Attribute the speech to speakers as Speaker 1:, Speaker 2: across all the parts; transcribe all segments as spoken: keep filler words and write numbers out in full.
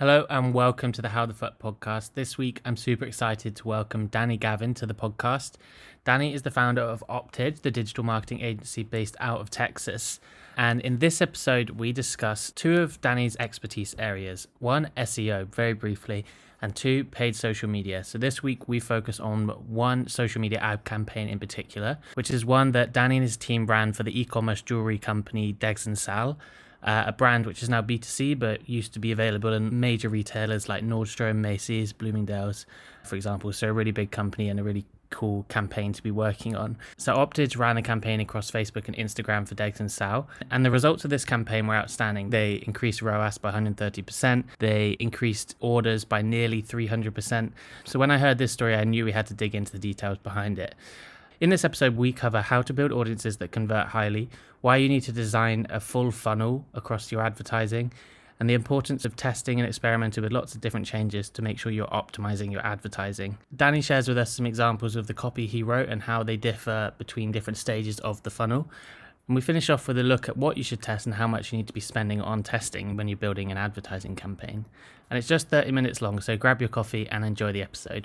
Speaker 1: Hello and welcome to the How the Fuck podcast. This week, I'm super excited to welcome Danny Gavin to the podcast. Danny is the founder of Optidge, the digital marketing agency based out of Texas. And in this episode, we discuss two of Danny's expertise areas. One, S E O, very briefly, and two, paid social media. So this week, we focus on one social media ad campaign in particular, which is one that Danny and his team ran for the e-commerce jewelry company Degs and Sal. Uh, a brand which is now B two C, but used to be available in major retailers like Nordstrom, Macy's, Bloomingdale's, for example. So a really big company and a really cool campaign to be working on. So Optidge ran a campaign across Facebook and Instagram for Degs and Sal, and the results of this campaign were outstanding. They increased R O A S by one hundred thirty percent. They increased orders by nearly three hundred percent. So when I heard this story, I knew we had to dig into the details behind it. In this episode, we cover how to build audiences that convert highly, why you need to design a full funnel across your advertising, and the importance of testing and experimenting with lots of different changes to make sure you're optimizing your advertising. Danny shares with us some examples of the copy he wrote and how they differ between different stages of the funnel. And we finish off with a look at what you should test and how much you need to be spending on testing when you're building an advertising campaign. And it's just thirty minutes long, so grab your coffee and enjoy the episode.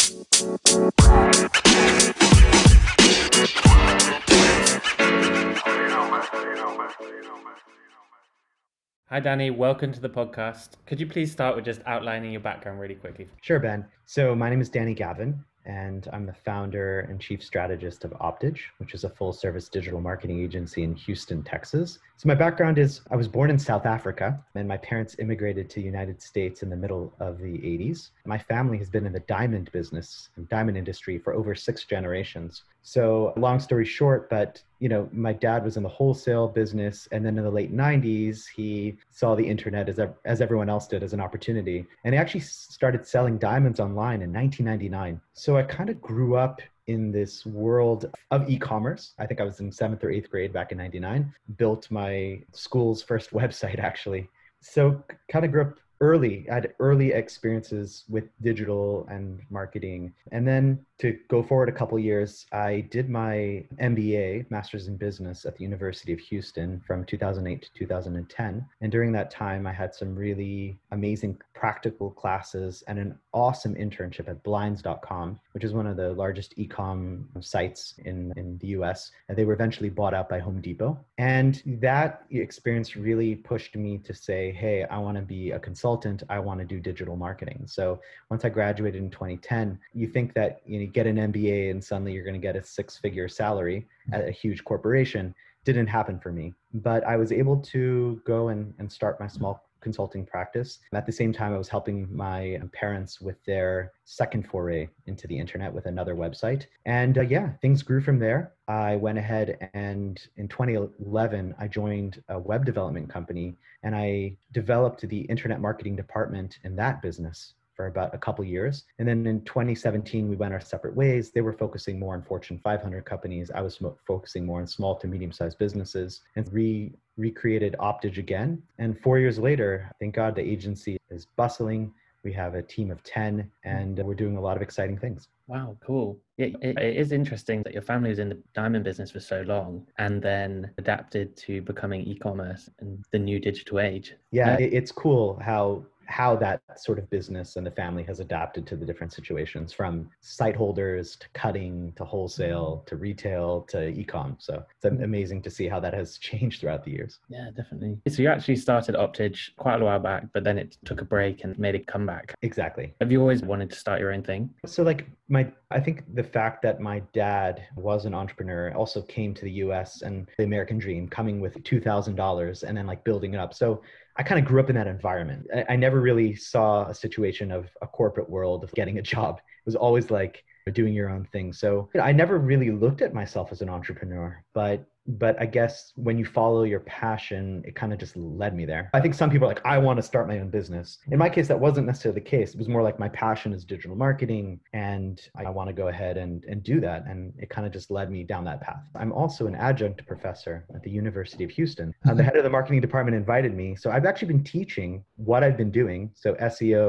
Speaker 1: Hi, Danny. Welcome to the podcast. Could you please start with just outlining your background really quickly?
Speaker 2: Sure, Ben. So my name is Danny Gavin, and I'm the founder and chief strategist of Optidge, which is a full-service digital marketing agency in Houston, Texas. So my background is I was born in South Africa, and my parents immigrated to the United States in the middle of the eighties. My family has been in the diamond business, diamond industry for over six generations. So long story short, but you know, my dad was in the wholesale business, and then in the late nineties, he saw the internet as as everyone else did as an opportunity, and he actually started selling diamonds online in nineteen ninety-nine. So I kind of grew up in this world of e-commerce. I think I was in seventh or eighth grade back in ninety-nine. Built my school's first website, actually. So kind of grew up early, I had early experiences with digital and marketing. And then to go forward a couple of years, I did my M B A, Master's in Business at the University of Houston from two thousand eight to two thousand ten. And during that time, I had some really amazing practical classes and an awesome internship at blinds dot com, which is one of the largest e-com sites in, in the U S. And they were eventually bought out by Home Depot. And that experience really pushed me to say, hey, I want to be a consultant. I want to do digital marketing. So once I graduated in twenty ten, you think that you know, get an M B A and suddenly you're going to get a six-figure salary at a huge corporation. Didn't happen for me, but I was able to go and, and start my small consulting practice. At the same time, I was helping my parents with their second foray into the internet with another website. And uh, yeah, things grew from there. I went ahead and in twenty eleven, I joined a web development company, and I developed the internet marketing department in that business for about a couple years. And then in twenty seventeen, we went our separate ways. They were focusing more on Fortune five hundred companies. I was focusing more on small to medium-sized businesses, and re recreated Optidge again. And four years later, thank God, the agency is bustling. We have a team of ten, and we're doing a lot of exciting things.
Speaker 1: Wow, cool. Yeah, it, it is interesting that your family was in the diamond business for so long and then adapted to becoming e-commerce and the new digital age.
Speaker 2: Yeah,
Speaker 1: Uh,
Speaker 2: it's cool how how that sort of business and the family has adapted to the different situations, from site holders to cutting to wholesale to retail to e-com. So it's amazing to see how that has changed throughout the years.
Speaker 1: Yeah, definitely. So you actually started Optidge quite a while back, but then it took a break and made a comeback.
Speaker 2: Exactly.
Speaker 1: Have you always wanted to start your own thing?
Speaker 2: So like my, I think the fact that my dad was an entrepreneur also came to the U S and the American dream, coming with two thousand dollars and then like building it up. So I kind of grew up in that environment. I, I never really saw a situation of a corporate world of getting a job. It was always like doing your own thing. So I never really looked at myself as an entrepreneur, but But I guess when you follow your passion, it kind of just led me there. I think some people are like, I want to start my own business. In my case, that wasn't necessarily the case. It was more like my passion is digital marketing, and I want to go ahead and, and do that. And it kind of just led me down that path. I'm also an adjunct professor at the University of Houston. Uh, the head of the marketing department invited me. So I've actually been teaching what I've been doing. So S E O,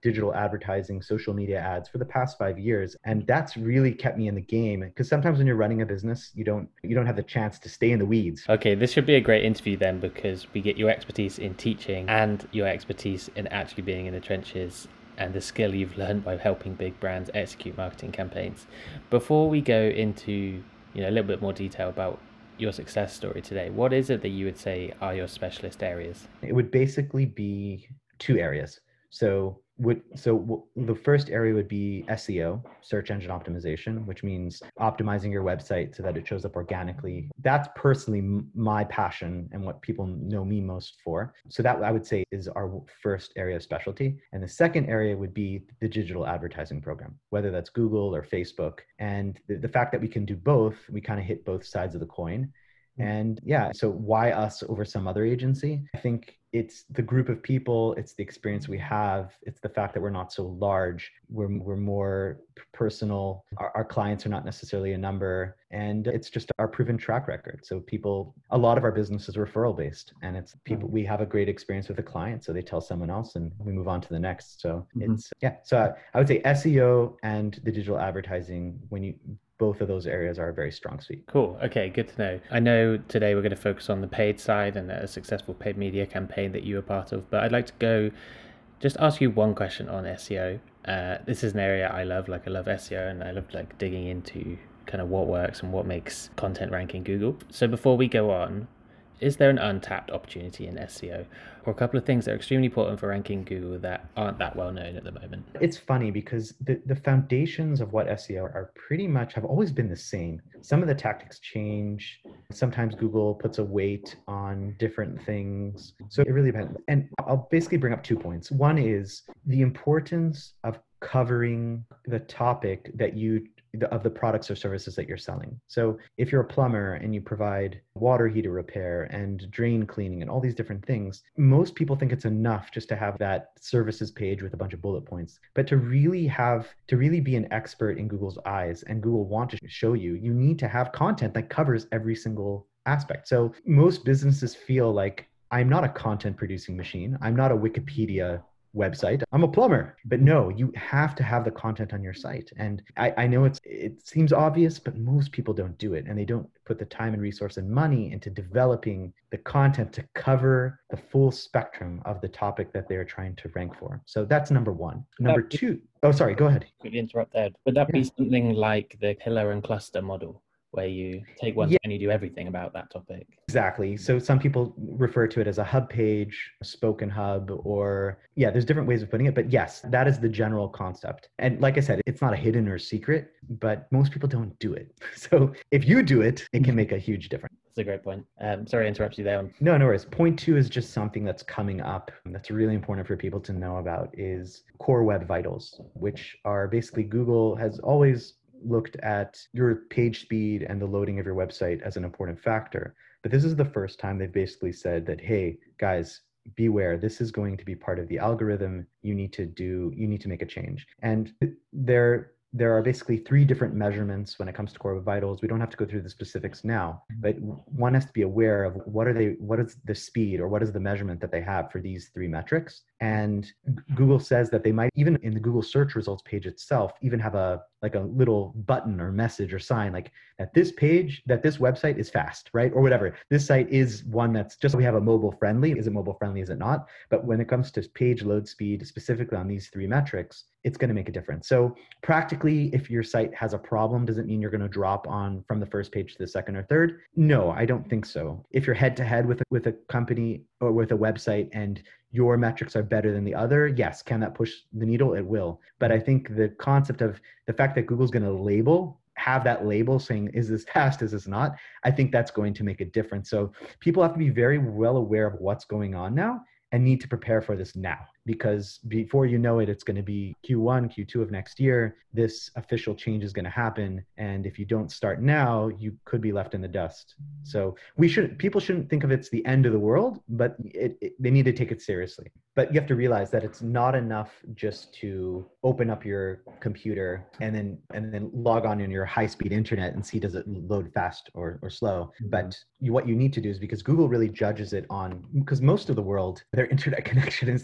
Speaker 2: digital advertising, social media ads for the past five years. And that's really kept me in the game, because sometimes when you're running a business, you don't you don't have the chance to stay in the weeds.
Speaker 1: Okay, this should be a great interview then, because we get your expertise in teaching and your expertise in actually being in the trenches and the skill you've learned by helping big brands execute marketing campaigns. Before we go into, you know, a little bit more detail about your success story today, what is it that you would say are your specialist areas?
Speaker 2: It would basically be two areas. So would so w- the first area would be S E O, search engine optimization, which means optimizing your website so that it shows up organically. That's personally m- my passion and what people know me most for. So that I would say is our first area of specialty. And the second area would be the digital advertising program, whether that's Google or Facebook. And the, the fact that we can do both, we kind of hit both sides of the coin. And yeah, so why us over some other agency? I think it's the group of people, it's the experience we have, it's the fact that we're not so large, we're, we're more personal, our, our clients are not necessarily a number, and it's just our proven track record. So people, a lot of our business is referral based, and it's people, we have a great experience with a client, so they tell someone else and we move on to the next. So mm-hmm. it's, yeah, so I, I would say S E O and the digital advertising, when you, both of those areas are a very strong suite.
Speaker 1: Cool. Okay, good to know. I know today we're going to focus on the paid side and a successful paid media campaign that you were part of, but I'd like to go just ask you one question on S E O. Uh, this is an area I love, like I love S E O and I love like digging into kind of what works and what makes content rank in Google. So before we go on, is there an untapped opportunity in S E O, or a couple of things that are extremely important for ranking Google that aren't that well known at the moment?
Speaker 2: It's funny because the, the foundations of what S E O are pretty much have always been the same. Some of the tactics change. Sometimes Google puts a weight on different things. So it really depends. And I'll basically bring up two points. One is the importance of covering the topic that you of the products or services that you're selling. So if you're a plumber and you provide water heater repair and drain cleaning and all these different things, most people think it's enough just to have that services page with a bunch of bullet points. But to really have, to really be an expert in Google's eyes and Google want to show you, you need to have content that covers every single aspect. So most businesses feel like, I'm not a content producing machine. I'm not a Wikipedia website. I'm a plumber. But no, you have to have the content on your site. And I, I know it's it seems obvious, but most people don't do it. And they don't put the time and resource and money into developing the content to cover the full spectrum of the topic that they're trying to rank for. So that's number one. Number
Speaker 1: That,
Speaker 2: two, oh, sorry, go ahead.
Speaker 1: Quickly interrupt there. Would that
Speaker 2: Yeah.
Speaker 1: be something like the pillar and cluster model, where you take one
Speaker 2: Yeah.
Speaker 1: and you do everything about that topic?
Speaker 2: Exactly. So some people refer to it as a hub page, a spoken hub, or yeah, there's different ways of putting it. But yes, that is the general concept. And like I said, it's not a hidden or secret, but most people don't do it. So if you do it, it can make a huge difference.
Speaker 1: That's a great point. Um, sorry to interrupt you there.
Speaker 2: No, no worries. Point two is just something that's coming up that's really important for people to know about is Core Web Vitals, which are basically Google has always looked at your page speed and the loading of your website as an important factor. But this is the first time they've basically said that, hey, guys, beware, this is going to be part of the algorithm. You need to do, you need to make a change. And they're There are basically three different measurements when it comes to Core Web Vitals. We don't have to go through the specifics now, but one has to be aware of what are they, what is the speed or what is the measurement that they have for these three metrics. And Google says that they might, even in the Google search results page itself, even have a like a little button or message or sign like that this page, that this website is fast, right? Or whatever. This site is one that's just, we have a mobile friendly. Is it mobile friendly? Is it not? But when it comes to page load speed, specifically on these three metrics, it's going to make a difference. So practically, if your site has a problem, does it mean you're going to drop on from the first page to the second or third? No, I don't think so. If you're head to head with with a company or with a website and your metrics are better than the other, yes, can that push the needle? It will. But I think the concept of the fact that Google's going to label, have that label saying, is this fast, is this not? I think that's going to make a difference. So people have to be very well aware of what's going on now and need to prepare for this now, because before you know it, it's going to be Q one, Q two of next year. This official change is going to happen. And if you don't start now, you could be left in the dust. So we shouldn't, people shouldn't think of it's the end of the world, but it, it, they need to take it seriously. But you have to realize that it's not enough just to open up your computer and then and then log on in your high-speed internet and see does it load fast or, or slow. Mm-hmm. But you, what you need to do is, because Google really judges it on, because most of the world, their internet connection is not great.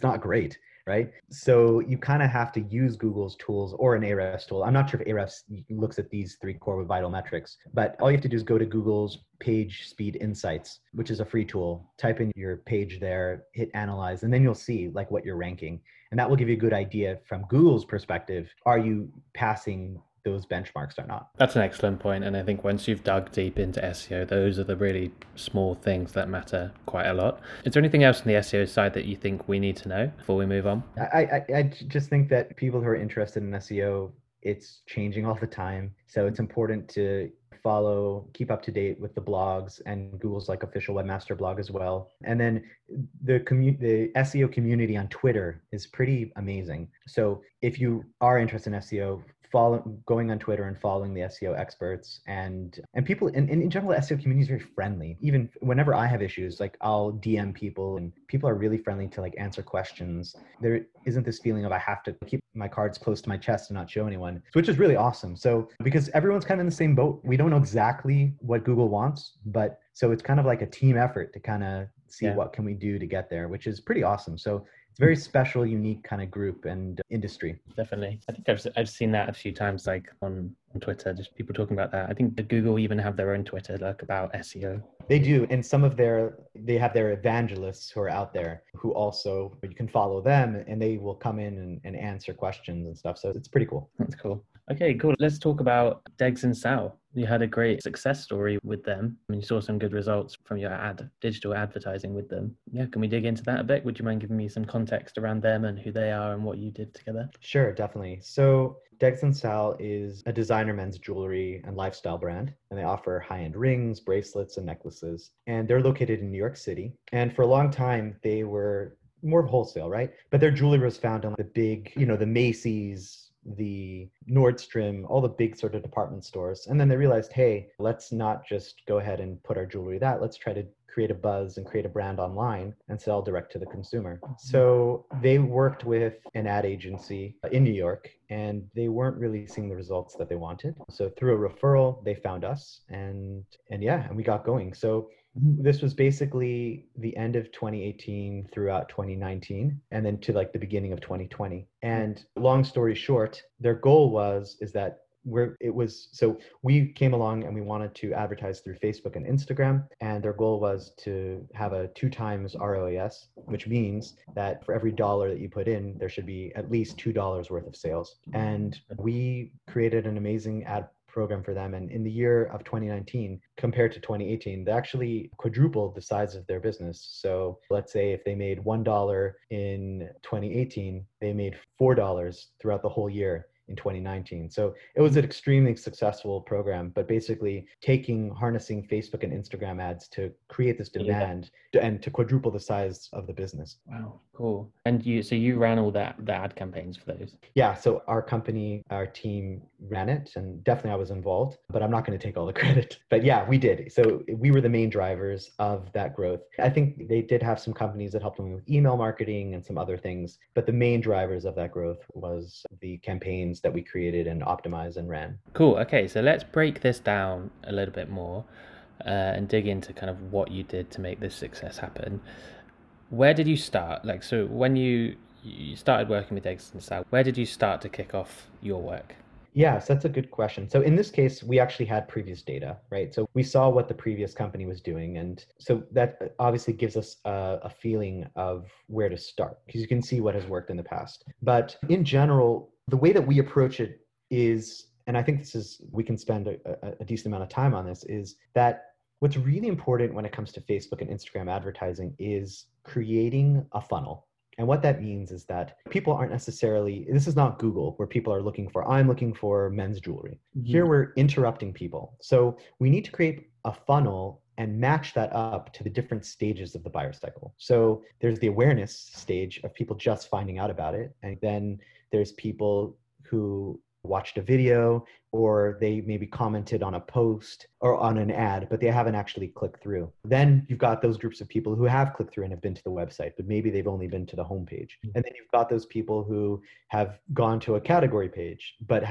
Speaker 2: right? Right. So you kind of have to use Google's tools or an Ahrefs tool. I'm not sure if Ahrefs looks at these three core vital metrics, but all you have to do is go to Google's Page Speed Insights, which is a free tool. Type in your page there, hit analyze, and then you'll see like what you're ranking. And that will give you a good idea from Google's perspective. Are you passing those benchmarks or not?
Speaker 1: That's an excellent point. And I think once you've dug deep into S E O, those are the really small things that matter quite a lot. Is there anything else on the S E O side that you think we need to know before we move on?
Speaker 2: I, I, I just think that people who are interested in S E O, it's changing all the time. So it's important to follow, keep up to date with the blogs and Google's like official webmaster blog as well. And then the commu- the S E O community on Twitter is pretty amazing. So if you are interested in S E O, follow, going on Twitter and following the S E O experts and and people in, in general, the S E O community is very friendly. Even whenever I have issues, like I'll D M people and people are really friendly to like answer questions. There isn't this feeling of I have to keep my cards close to my chest and not show anyone, which is really awesome. So because everyone's kind of in the same boat, we don't know exactly what Google wants, but so it's kind of like a team effort to kind of see yeah. what can we do to get there, which is pretty awesome. So it's a very special, unique kind of group and industry.
Speaker 1: Definitely. I think I've, I've seen that a few times, like on, on Twitter, just people talking about that. I think that Google even have their own Twitter, like about S E O.
Speaker 2: They do. And some of their, they have their evangelists who are out there who also, you can follow them and they will come in and, and answer questions and stuff. So it's pretty cool.
Speaker 1: That's cool. Okay, cool. Let's talk about Degs and Sal. You had a great success story with them and you saw some good results from your ad, digital advertising with them. Yeah, can we dig into that a bit? Would you mind giving me some context around them and who they are and what you did together?
Speaker 2: Sure, definitely. So Degs and Sal is a designer men's jewelry and lifestyle brand, and they offer high-end rings, bracelets, and necklaces. And they're located in New York City. And for a long time, they were more wholesale, right? But their jewelry was found on the big, you know, the Macy's, the Nordstrom, all the big sort of department stores. And then they realized, hey, let's not just go ahead and put our jewelry that. Let's try to create a buzz and create a brand online and sell direct to the consumer. So they worked with an ad agency in New York and they weren't really seeing the results that they wanted. So through a referral, they found us and and yeah, and we got going. So this was basically the end of twenty eighteen throughout twenty nineteen and then to like the beginning of twenty twenty. And long story short, their goal was is that where it was, so we came along and we wanted to advertise through Facebook and Instagram, and their goal was to have a two times R O A S, which means that for every dollar that you put in, there should be at least two dollars worth of sales. And we created an amazing ad program for them. And in the year of twenty nineteen, compared to twenty eighteen, they actually quadrupled the size of their business. So let's say if they made one dollar in twenty eighteen, they made four dollars throughout the whole year in twenty nineteen. So it was an extremely successful program, but basically taking, harnessing Facebook and Instagram ads to create this demand yeah. and to quadruple the size of the business.
Speaker 1: Wow, cool. And you, so you ran all that, the ad campaigns for those?
Speaker 2: Yeah, so our company, our team ran it, and definitely I was involved, but I'm not going to take all the credit. But yeah, we did. So we were the main drivers of that growth. I think they did have some companies that helped them with email marketing and some other things, but the main drivers of that growth was the campaigns that we created and optimized and ran.
Speaker 1: Cool. Okay, so let's break this down a little bit more uh, and dig into kind of what you did to make this success happen. Where did you start? Like, so when you you started working with Degs and Sal, where did you start to kick off your work?
Speaker 2: Yes, that's a good question. So in this case, we actually had previous data, right? So we saw what the previous company was doing. And so that obviously gives us a, a feeling of where to start because you can see what has worked in the past. But in general, the way that we approach it is, and I think this is, we can spend a, a, a decent amount of time on this, is that what's really important when it comes to Facebook and Instagram advertising is creating a funnel. And what that means is that people aren't necessarily, this is not Google where people are looking for, I'm looking for men's jewelry. Mm-hmm. Here we're interrupting people. So we need to create a funnel and match that up to the different stages of the buyer cycle. So there's the awareness stage of people just finding out about it. And then there's people who watched a video or they maybe commented on a post or on an ad, but they haven't actually clicked through. Then you've got those groups of people who have clicked through and have been to the website, but maybe they've only been to the homepage. And then you've got those people who have gone to a category page, but haven't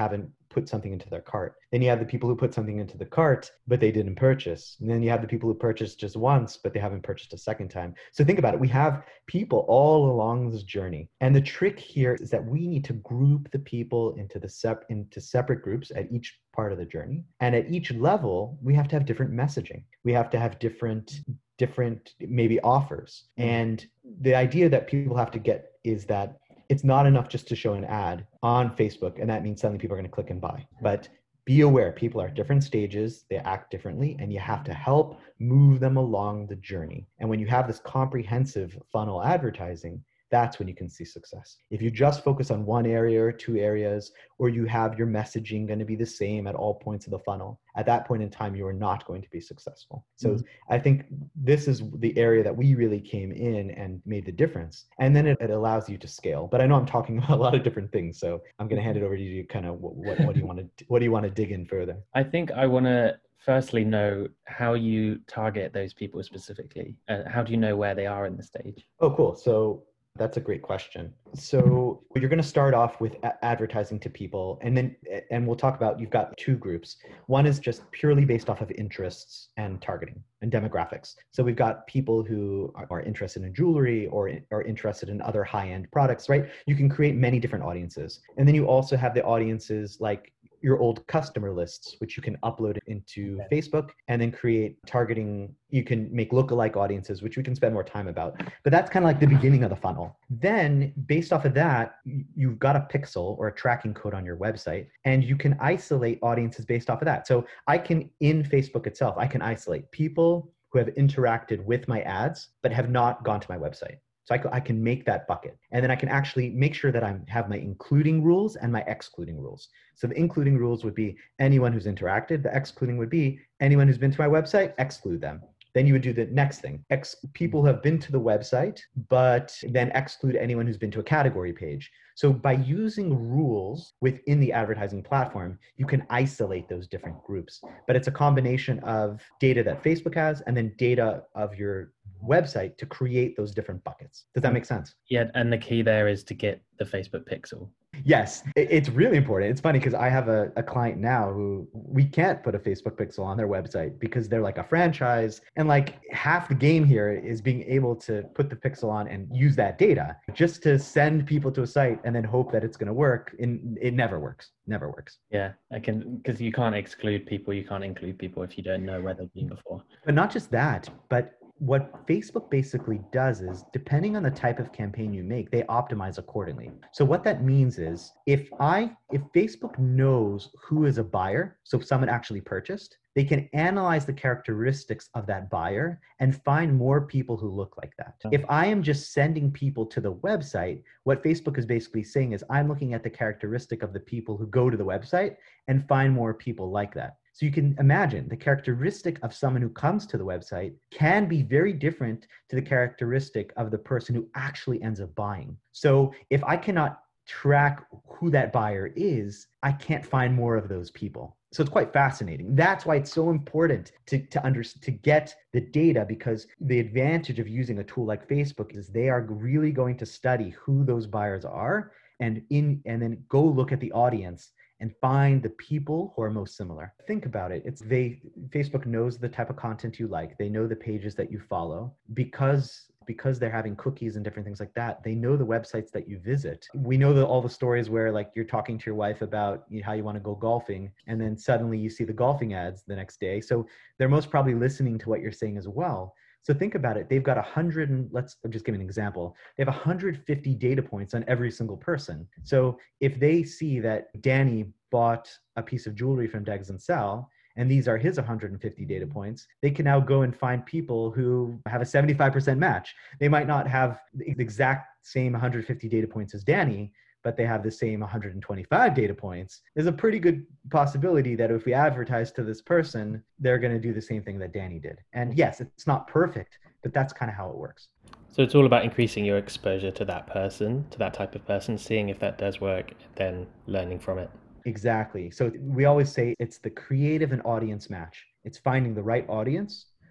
Speaker 2: put something into their cart. Then you have the people who put something into the cart, but they didn't purchase. And then you have the people who purchased just once, but they haven't purchased a second time. So think about it. We have people all along this journey. And the trick here is that we need to group the people into the sep- into separate groups at each part of the journey. And at each level, we have to have different messaging. We have to have different different maybe offers. And the idea that people have to get is that it's not enough just to show an ad on Facebook, and that means suddenly people are going to click and buy. But be aware, people are at different stages, they act differently, and you have to help move them along the journey. And when you have this comprehensive funnel advertising, that's when you can see success. If you just focus on one area or two areas, or you have your messaging going to be the same at all points of the funnel, at that point in time, you are not going to be successful. So mm-hmm. I think this is the area that we really came in and made the difference. And then it, it allows you to scale. But I know I'm talking about a lot of different things, so I'm going to hand it over to you. Kind of what, what, what do you want to what do you want to dig in further?
Speaker 1: I think I want to firstly know how you target those people specifically. Uh, how do you know where they are in the stage?
Speaker 2: Oh, cool. So that's a great question. So you're going to start off with a- advertising to people, and then, and we'll talk about, you've got two groups. One is just purely based off of interests and targeting and demographics. So we've got people who are, are interested in jewelry or are interested in other high-end products, right? You can create many different audiences. And then you also have the audiences like your old customer lists, which you can upload into okay. Facebook and then create targeting. You can make lookalike audiences, which we can spend more time about. But that's kind of like the beginning of the funnel. Then based off of that, you've got a pixel or a tracking code on your website, and you can isolate audiences based off of that. So I can, in Facebook itself, I can isolate people who have interacted with my ads, but have not gone to my website. So I, I can make that bucket. And then I can actually make sure that I have my including rules and my excluding rules. So the including rules would be anyone who's interacted. The excluding would be anyone who's been to my website, exclude them. Then you would do the next thing. Ex- people who have been to the website, but then exclude anyone who's been to a category page. So by using rules within the advertising platform, you can isolate those different groups. But it's a combination of data that Facebook has and then data of your website to create those different buckets. Does that make sense?
Speaker 1: Yeah, and the key there is to get the Facebook pixel.
Speaker 2: Yes, it's really important. It's funny because I have a, a client now who we can't put a Facebook pixel on their website because they're like a franchise. And like half the game here is being able to put the pixel on and use that data just to send people to a site and then hope that it's going to work. And it never works. Never works.
Speaker 1: Yeah, I can, because you can't exclude people. You can't include people if you don't know where they've been before.
Speaker 2: But not just that, but what Facebook basically does is, depending on the type of campaign you make, they optimize accordingly. So what that means is, if I, if Facebook knows who is a buyer, so if someone actually purchased, they can analyze the characteristics of that buyer and find more people who look like that. If I am just sending people to the website, what Facebook is basically saying is, I'm looking at the characteristic of the people who go to the website and find more people like that. So you can imagine the characteristic of someone who comes to the website can be very different to the characteristic of the person who actually ends up buying. So if I cannot track who that buyer is, I can't find more of those people. So it's quite fascinating. That's why it's so important to to under, to get the data, because the advantage of using a tool like Facebook is they are really going to study who those buyers are and in and then go look at the audience and find the people who are most similar. Think about it. It's they Facebook knows the type of content you like. They know the pages that you follow because because they're having cookies and different things like that. They know the websites that you visit. We know that all the stories where like you're talking to your wife about you know, how you want to go golfing, and then suddenly you see the golfing ads the next day. So they're most probably listening to what you're saying as well. So think about it. They've got a hundred and let's I'll just give an example. They have one hundred fifty data points on every single person. So if they see that Danny bought a piece of jewelry from Degs and Sell, and these are his one hundred fifty data points, they can now go and find people who have a seventy-five percent match. They might not have the exact same one hundred fifty data points as Danny, but they have the same one hundred twenty-five data points. There's a pretty good possibility that if we advertise to this person, they're going to do the same thing that Danny did. And yes, it's not perfect, but that's kind of how it works.
Speaker 1: So it's all about increasing your exposure to that person, to that type of person, seeing if that does work, then learning from it.
Speaker 2: Exactly. So we always say it's the creative and audience match. It's finding the right audience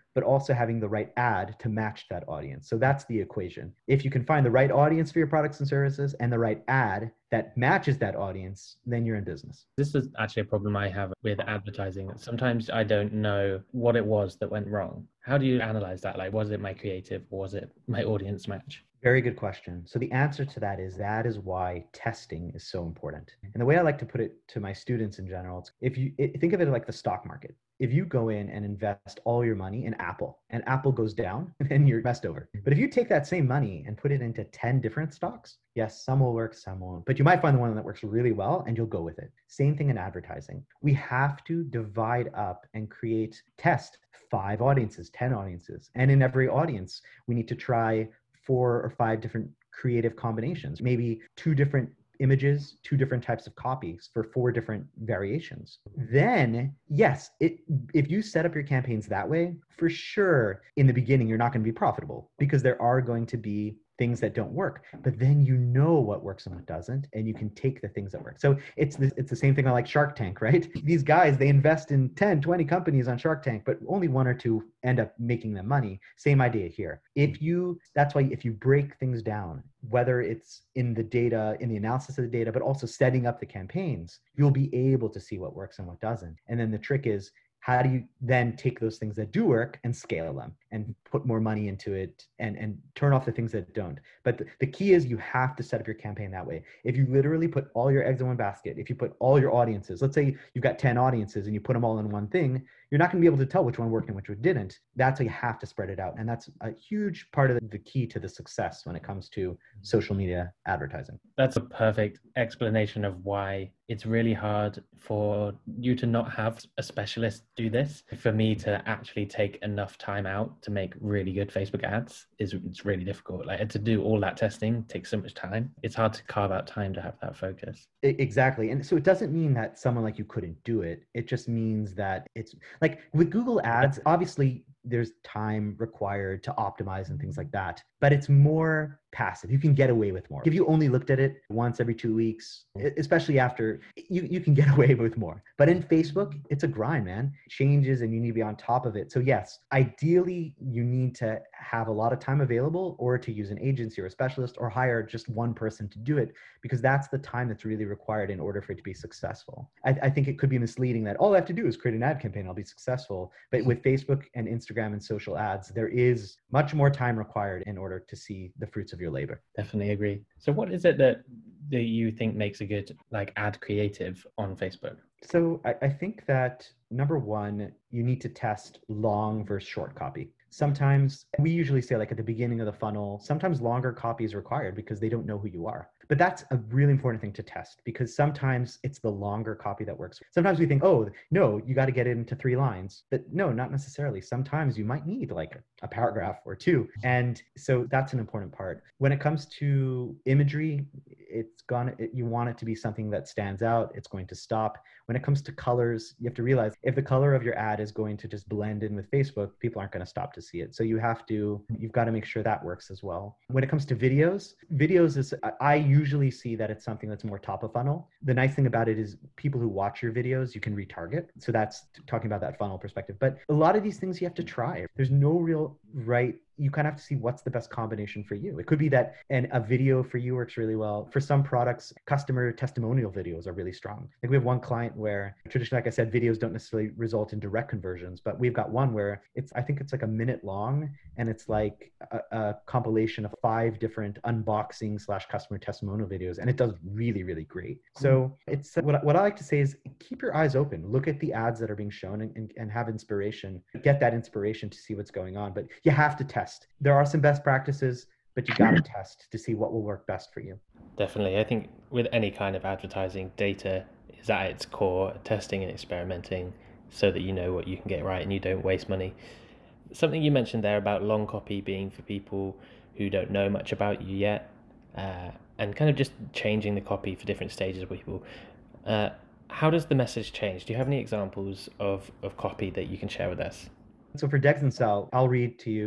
Speaker 2: but also having the right ad to match that audience. So that's the equation. If you can find the right audience for your products and services and the right ad that matches that audience, then you're in business.
Speaker 1: This is actually a problem I have with advertising. Sometimes I don't know what it was that went wrong. How do you analyze that? Like, was it my creative or was it my audience match?
Speaker 2: Very good question. So the answer to that is that is why testing is so important. And the way I like to put it to my students in general, it's if you it, think of it like the stock market. If you go in and invest all your money in Apple and Apple goes down, then you're messed over. But if you take that same money and put it into ten different stocks, yes, some will work, some won't. But you might find the one that works really well and you'll go with it. Same thing in advertising. We have to divide up and create, test five audiences, ten audiences. And in every audience, we need to try four or five different creative combinations, maybe two different images, two different types of copies for four different variations. Then, yes, it, if you set up your campaigns that way, for sure, in the beginning, you're not going to be profitable because there are going to be things that don't work, but then you know what works and what doesn't, and you can take the things that work. So it's the, it's the same thing like Shark Tank, right? These guys, they invest in ten, twenty companies on Shark Tank, but only one or two end up making them money. Same idea here. If you, that's why if you break things down, whether it's in the data, in the analysis of the data, but also setting up the campaigns, you'll be able to see what works and what doesn't. And then the trick is, how do you then take those things that do work and scale them and put more money into it and, and turn off the things that don't? But the, the key is you have to set up your campaign that way. If you literally put all your eggs in one basket, if you put all your audiences, let's say you've got ten audiences and you put them all in one thing, you're not going to be able to tell which one worked and which one didn't. That's why you have to spread it out. And that's a huge part of the, the key to the success when it comes to social media advertising.
Speaker 1: That's a perfect explanation of why it's really hard for you to not have a specialist do this. For me to actually take enough time out to make really good Facebook ads is it's really difficult. Like to do all that testing takes so much time. It's hard to carve out time to have that focus.
Speaker 2: Exactly. And so it doesn't mean that someone like you couldn't do it. It just means that it's like with Google Ads, obviously there's time required to optimize and things like that, but it's more passive. You can get away with more. If you only looked at it once every two weeks, especially after, you, you can get away with more. But in Facebook, it's a grind, man. It changes and you need to be on top of it. So yes, ideally you need to have a lot of time available or to use an agency or a specialist or hire just one person to do it, because that's the time that's really required in order for it to be successful. I, I think it could be misleading that all I have to do is create an ad campaign, I'll be successful. But with Facebook and Instagram and social ads, there is much more time required in order to see the fruits of your labor.
Speaker 1: Definitely agree. So what is it that, that you think makes a good like ad creative on Facebook?
Speaker 2: So I, I think that number one, you need to test long versus short copy. Sometimes we usually say like at the beginning of the funnel, sometimes longer copy is required because they don't know who you are. But that's a really important thing to test because sometimes it's the longer copy that works. Sometimes we think, oh, no, you got to get it into three lines. But no, not necessarily. Sometimes you might need like a paragraph or two. And so that's an important part. When it comes to imagery, it's gonna, it, you want it to be something that stands out. It's going to stop. When it comes to colors, you have to realize if the color of your ad is going to just blend in with Facebook, people aren't going to stop to see it. So you have to, you've got to make sure that works as well. When it comes to videos, videos is, I usually see that it's something that's more top of funnel. The nice thing about it is people who watch your videos, you can retarget. So that's talking about that funnel perspective. But a lot of these things you have to try. There's no real right, you kind of have to see what's the best combination for you. It could be that and a video for you works really well. For some products, customer testimonial videos are really strong. Like we have one client where traditionally, like I said, videos don't necessarily result in direct conversions, but we've got one where it's, I think it's like a minute long and it's like a, a compilation of five different unboxing slash customer testimonial videos. And it does really, really great. So it's what, what I like to say is keep your eyes open, look at the ads that are being shown and, and, and have inspiration, get that inspiration to see what's going on, but you have to test. There are some best practices, but you got to test to see what will work best for you.
Speaker 1: Definitely. I think with any kind of advertising, data is at its core, testing and experimenting so that you know what you can get right and you don't waste money. Something you mentioned there about long copy being for people who don't know much about you yet, uh, and kind of just changing the copy for different stages of people. Uh, how does the message change? Do you have any examples of, of copy that you can share with us?
Speaker 2: So for Degs and Sell, I'll read to you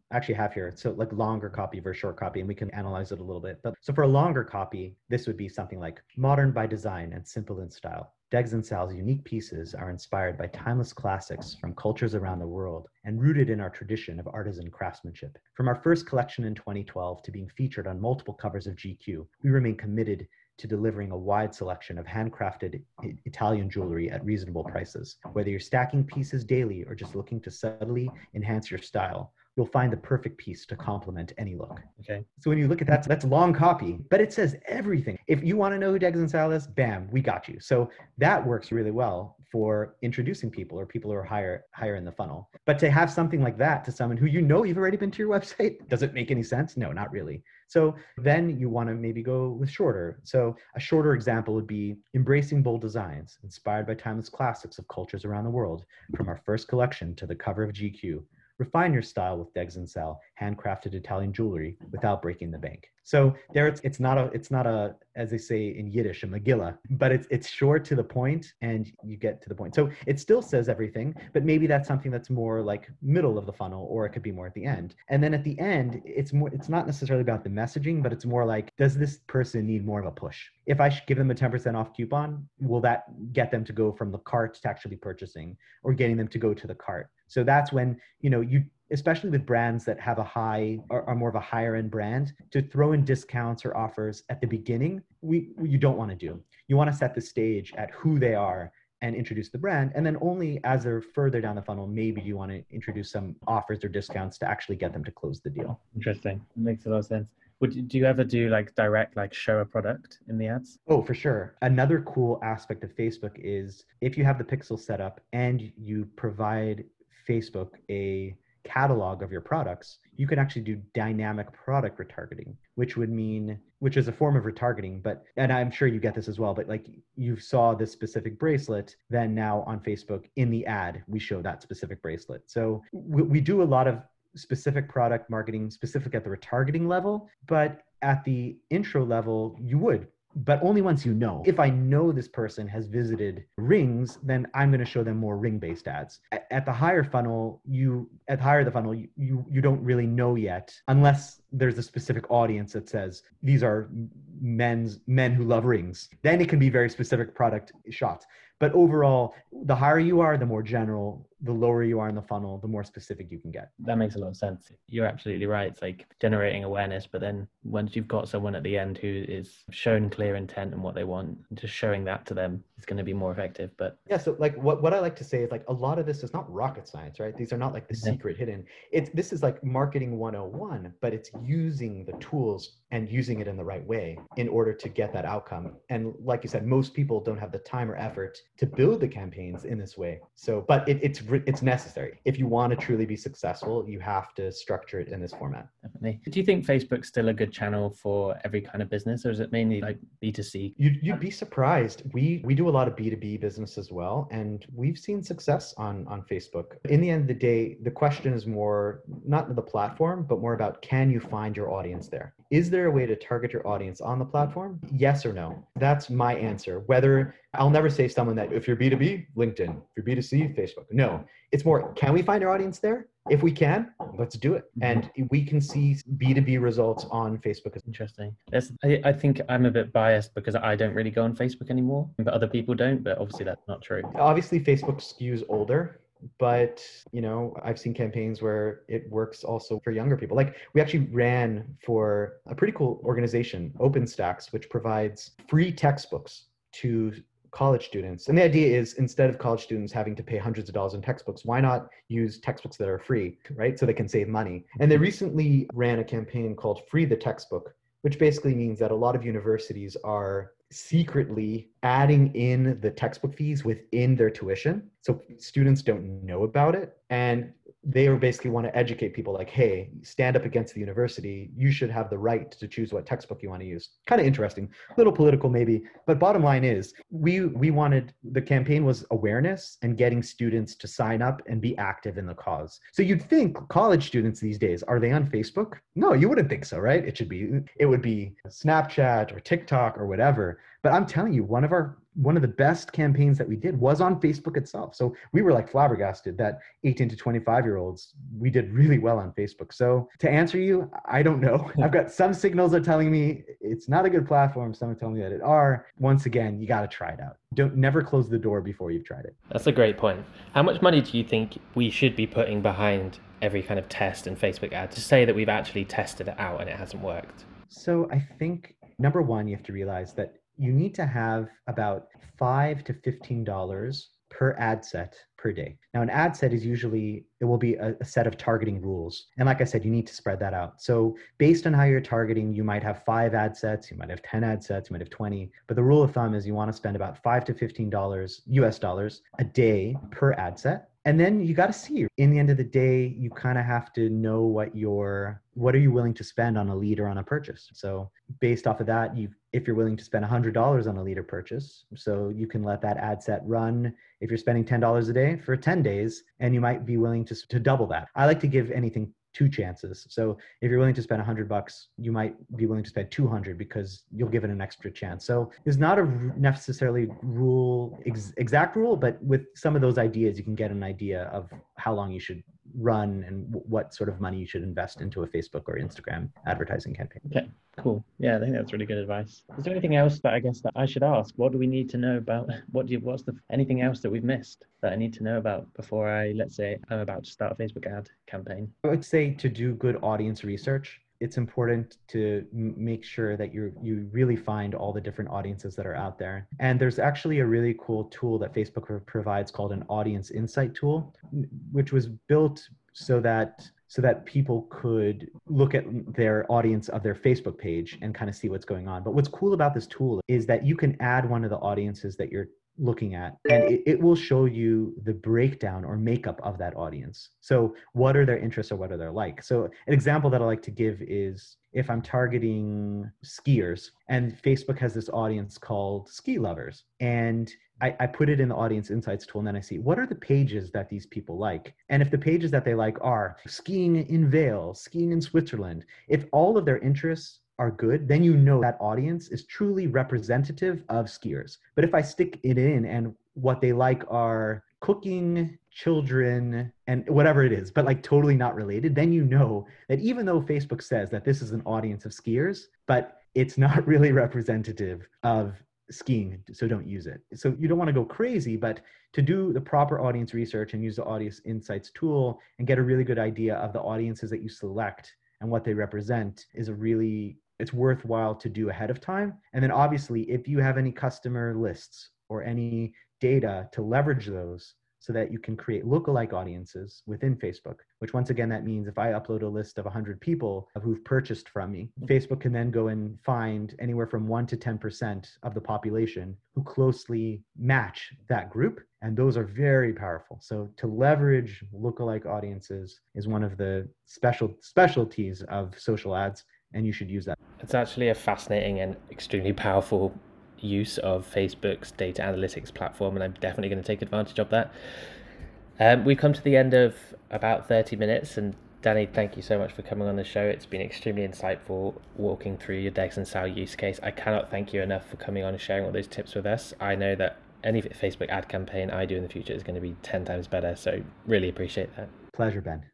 Speaker 2: I actually have here. So like longer copy versus short copy, and we can analyze it a little bit. But so for a longer copy, this would be something like modern by design and simple in style. Degs and Sal's unique pieces are inspired by timeless classics from cultures around the world and rooted in our tradition of artisan craftsmanship. From our first collection in twenty twelve to being featured on multiple covers of G Q, we remain committed to delivering a wide selection of handcrafted Italian jewelry at reasonable prices. Whether you're stacking pieces daily or just looking to subtly enhance your style, you'll find the perfect piece to complement any look.
Speaker 1: Okay.
Speaker 2: So when you look at that, that's long copy, but it says everything. If you want to know who Degs and Sal is, bam, we got you. So that works really well for introducing people or people who are higher higher in the funnel. But to have something like that to someone who you know you've already been to your website, does it make any sense? No, not really. So then you want to maybe go with shorter. So a shorter example would be embracing bold designs inspired by timeless classics of cultures around the world, from our first collection to the cover of G Q. Refine your style with Degs and Sal, handcrafted Italian jewelry without breaking the bank. So there, it's it's not a it's not a as they say in Yiddish, a Megillah, but it's it's short to the point, and you get to the point. So it still says everything, but maybe that's something that's more like middle of the funnel, or it could be more at the end. And then at the end, it's more it's not necessarily about the messaging, but it's more like, does this person need more of a push? If I give them a ten percent off coupon, will that get them to go from the cart to actually purchasing, or getting them to go to the cart? So that's when, you know, you, especially with brands that have a high or are more of a higher end brand, to throw in discounts or offers at the beginning, we you don't want to do. You want to set the stage at who they are and introduce the brand. And then only as they're further down the funnel, maybe you want to introduce some offers or discounts to actually get them to close the deal.
Speaker 1: Interesting. It makes a lot of sense. Would, do you ever do like direct, like show a product in the ads?
Speaker 2: Oh, for sure. Another cool aspect of Facebook is if you have the pixel set up and you provide Facebook a catalog of your products, you can actually do dynamic product retargeting, which would mean, which is a form of retargeting, but, and I'm sure you get this as well, but like you saw this specific bracelet, then now on Facebook in the ad, we show that specific bracelet. So we, we do a lot of specific product marketing, specific at the retargeting level, but at the intro level, you would. But only once you know. If I know this person has visited rings, then I'm going to show them more ring-based ads. At, at the higher funnel, you at the higher the funnel, you, you you don't really know yet, unless there's a specific audience that says these are men's men who love rings. Then it can be very specific product shots. But overall, the higher you are, the more general. The lower you are in the funnel, the more specific you can get.
Speaker 1: That makes a lot of sense. You're absolutely right. It's like generating awareness, but then once you've got someone at the end who is shown clear intent and what they want, just showing that to them is going to be more effective. But
Speaker 2: yeah, so like what, what I like to say is like a lot of this is not rocket science, right? These are not like the
Speaker 1: Yeah.
Speaker 2: secret hidden. It's this is like marketing one oh one, but it's using the tools and using it in the right way in order to get that outcome. And like you said, most people don't have the time or effort to build the campaigns in this way. So, but it, it's it's necessary. If you want to truly be successful, you have to structure it in this format.
Speaker 1: Definitely. Do you think Facebook's still a good channel for every kind of business, or is it mainly like B two C?
Speaker 2: You'd, you'd be surprised. We we do a lot of B two B business as well, and we've seen success on, on Facebook. In the end of the day, the question is more, not the platform, but more about, can you find your audience there? Is there a way to target your audience on the platform? Yes or no? That's my answer. Whether, I'll never say to someone that if you're B two B, LinkedIn. If you're B two C, Facebook. No, it's more, can we find our audience there? If we can, let's do it. And we can see B two B results on Facebook.
Speaker 1: Interesting. That's, I, I think I'm a bit biased because I don't really go on Facebook anymore, but other people don't, but obviously that's not true.
Speaker 2: Obviously, Facebook skews older. But, you know, I've seen campaigns where it works also for younger people. Like we actually ran for a pretty cool organization, OpenStax, which provides free textbooks to college students. And the idea is, instead of college students having to pay hundreds of dollars in textbooks, why not use textbooks that are free, right? So they can save money. And they recently ran a campaign called Free the Textbook, which basically means that a lot of universities are secretly adding in the textbook fees within their tuition. So students don't know about it. And they basically want to educate people like, hey, stand up against the university. You should have the right to choose what textbook you want to use. Kind of interesting, a little political maybe, but bottom line is we we wanted, the campaign was awareness and getting students to sign up and be active in the cause. So you'd think college students these days, are they on Facebook? No, you wouldn't think so, right? It should be, it would be Snapchat or TikTok or whatever. But I'm telling you, one of our one of the best campaigns that we did was on Facebook itself. So we were like flabbergasted that eighteen to twenty-five year olds, we did really well on Facebook. So to answer you, I don't know. I've got some signals are telling me it's not a good platform. Some are telling me that it are. Once again, you got to try it out. Don't never close the door before you've tried it.
Speaker 1: That's a great point. How much money do you think we should be putting behind every kind of test and Facebook ad to say that we've actually tested it out and it hasn't worked?
Speaker 2: So I think number one, you have to realize that you need to have about five to fifteen dollars per ad set per day. Now, an ad set is usually, it will be a, a set of targeting rules. And like I said, you need to spread that out. So based on how you're targeting, you might have five ad sets, you might have ten ad sets, you might have twenty. But the rule of thumb is you want to spend about five to fifteen dollars U S dollars a day per ad set. And then you got to see, in the end of the day, you kind of have to know what your, what are you willing to spend on a lead or on a purchase. So based off of that, you, if you're willing to spend one hundred dollars on a lead or purchase, so you can let that ad set run if you're spending ten dollars a day for ten days, and you might be willing to, to double that. I like to give anything two chances. So if you're willing to spend one hundred bucks, you might be willing to spend two hundred because you'll give it an extra chance. So it's not a necessarily rule, ex- exact rule, but with some of those ideas, you can get an idea of how long you should run and w- what sort of money you should invest into a Facebook or Instagram advertising campaign.
Speaker 1: Okay, cool. Yeah, I think that's really good advice. Is there anything else that I guess that I should ask? What do we need to know about? What do you, what's the anything else that we've missed that I need to know about before I, let's say, I'm about to start a Facebook ad campaign?
Speaker 2: I would say to do good audience research. It's important to m- make sure that you you really find all the different audiences that are out there. And there's actually a really cool tool that Facebook provides called an audience insight tool, which was built so that so that people could look at their audience of their Facebook page and kind of see what's going on. But what's cool about this tool is that you can add one of the audiences that you're looking at, and it, it will show you the breakdown or makeup of that audience. So what are their interests or what are their like? So an example that I like to give is if I'm targeting skiers and Facebook has this audience called ski lovers, and I, I put it in the audience insights tool, and then I see what are the pages that these people like. And if the pages that they like are skiing in Vail, skiing in Switzerland, if all of their interests are good, then you know that audience is truly representative of skiers. But if I stick it in and what they like are cooking, children, and whatever it is, but like totally not related, then you know that even though Facebook says that this is an audience of skiers, but it's not really representative of skiing, so don't use it. So you don't want to go crazy, but to do the proper audience research and use the audience insights tool and get a really good idea of the audiences that you select and what they represent is a really, it's worthwhile to do ahead of time. And then obviously, if you have any customer lists or any data to leverage those so that you can create lookalike audiences within Facebook, which once again, that means if I upload a list of one hundred people who've purchased from me, Facebook can then go and find anywhere from one to ten percent of the population who closely match that group. And those are very powerful. So to leverage lookalike audiences is one of the special specialties of social ads, and you should use that.
Speaker 1: It's actually a fascinating and extremely powerful use of Facebook's data analytics platform, and I'm definitely going to take advantage of that. Um, we've come to the end of about thirty minutes, and Danny, thank you so much for coming on the show. It's been extremely insightful walking through your Degs and Sal use case. I cannot thank you enough for coming on and sharing all those tips with us. I know that any Facebook ad campaign I do in the future is going to be ten times better, so really appreciate that.
Speaker 2: Pleasure, Ben.